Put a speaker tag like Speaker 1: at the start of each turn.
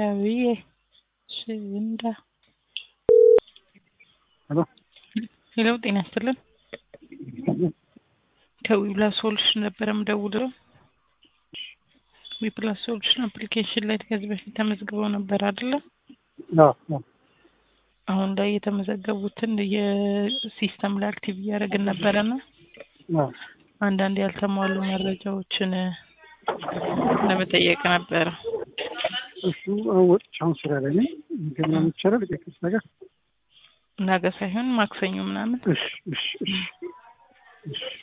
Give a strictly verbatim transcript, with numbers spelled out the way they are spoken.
Speaker 1: ዳዊዬ ሽንዳ
Speaker 2: ሄሎ
Speaker 1: ሄሎ ጤና ይስጥልን ከዊፕላስ ሶሉሽን ነበር የምደውለው ዊፕላስ ሶሉሽን አፕሊኬሽን ላይ ከዚህ በፊት ተመዝግበው ነበር አይደል?
Speaker 2: አዎ
Speaker 1: አሁን ላይ የተመዘገቡትን የሲስተም ላይ አክቲቭ ያደረግን ነበርና
Speaker 2: አዎ
Speaker 1: አንዳንድ ያልተሟሉ መረጃዎችን ለመጠየቅ ነበር።
Speaker 2: እሱ አወጣው ስራ ላይ ነኝ ገና ምቸረው ለከስ ነገር
Speaker 1: ነገ ሳይሆን ማክሰኞ ምናምን
Speaker 2: እሺ እሺ እሺ